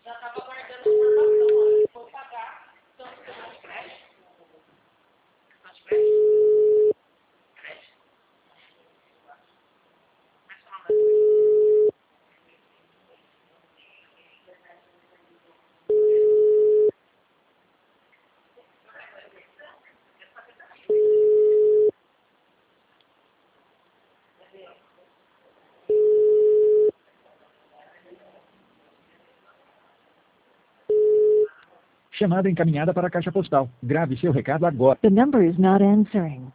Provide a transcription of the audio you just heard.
Já estava guardando a informação, ó. Ele foi pagar, então você não de crédito. Não de crédito? Crédito. Mas fala. Chamada encaminhada para a caixa postal. Grave seu recado agora. The number is not answering.